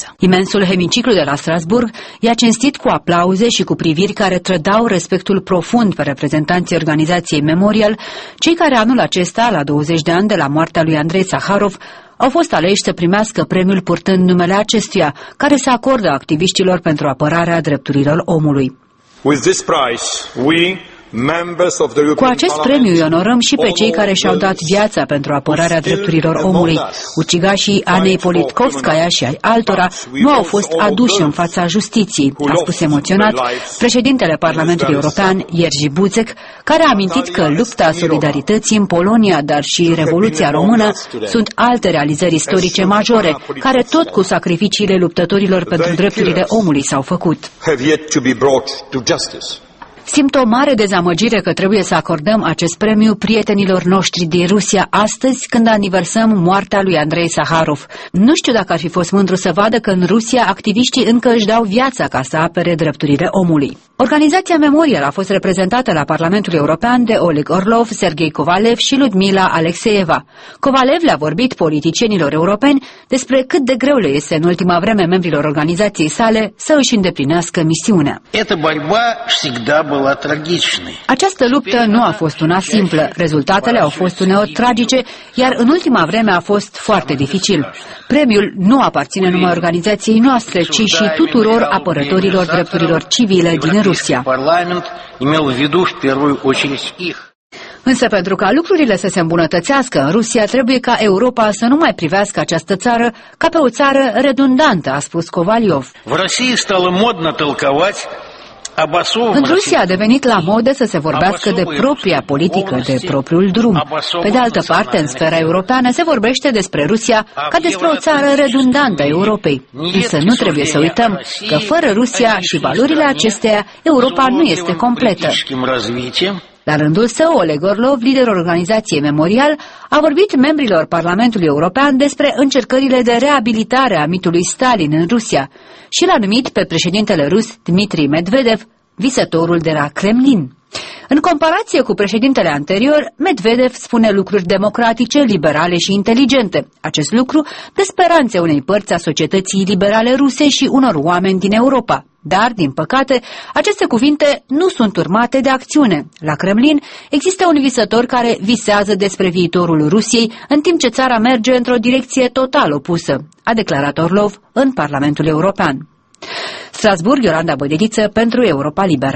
viață. Imensul hemiciclu de la Strasburg i-a cinstit cu aplauze și cu priviri care trădau respectul profund pe reprezentanții organizației Memorial, cei care anul acesta, la 20 de ani de la moartea lui Andrei Saharov, au fost aleși să primească premiul purtând numele acestuia, care se acordă activiștilor pentru apărarea drepturilor omului. Cu acest premiu îi onorăm și pe cei care și-au dat viața pentru apărarea drepturilor omului. Ucigașii Anei Politkovskaya și ai altora nu au fost aduși în fața justiției, a spus emoționat președintele Parlamentului European, Jerzy Buzek, care a amintit că lupta solidarității în Polonia, dar și Revoluția Română sunt alte realizări istorice majore, care tot cu sacrificiile luptătorilor pentru drepturile omului s-au făcut. Simt o mare dezamăgire că trebuie să acordăm acest premiu prietenilor noștri din Rusia astăzi, când aniversăm moartea lui Andrei Saharov. Nu știu dacă ar fi fost mândru să vadă că în Rusia activiștii încă își dau viața ca să apere drepturile omului. Organizația Memorial a fost reprezentată la Parlamentul European de Oleg Orlov, Sergei Kovalev și Ludmila Alexeeva. Kovalev le-a vorbit politicienilor europeni despre cât de greu le este în ultima vreme membrilor organizației sale să își îndeplinească misiunea. Această luptă nu a fost una simplă, rezultatele au fost uneori tragice, iar în ultima vreme a fost foarte dificil. Premiul nu aparține numai organizației noastre, ci și tuturor apărătorilor drepturilor civile din Rusia. Însă pentru ca lucrurile să se îmbunătățească în Rusia, trebuie ca Europa să nu mai privească această țară ca pe o țară redundantă, a spus Kovaliov. În Rusia a devenit la modă să se vorbească de propria politică, de propriul drum. Pe de altă parte, în sfera europeană se vorbește despre Rusia ca despre o țară redundantă a Europei. Însă nu trebuie să uităm că fără Rusia și valorile acesteia, Europa nu este completă. La rândul său, Oleg Orlov, liderul organizației Memorial, a vorbit membrilor Parlamentului European despre încercările de reabilitare a mitului Stalin în Rusia și l-a numit pe președintele rus Dmitri Medvedev visătorul de la Kremlin. În comparație cu președintele anterior, Medvedev spune lucruri democratice, liberale și inteligente. Acest lucru dă speranțe unei părți a societății liberale ruse și unor oameni din Europa. Dar, din păcate, aceste cuvinte nu sunt urmate de acțiune. La Kremlin există un visător care visează despre viitorul Rusiei, în timp ce țara merge într-o direcție total opusă, a declarat Orlov în Parlamentul European. Strasburg, Iolanda Bădeliță pentru Europa Liberă.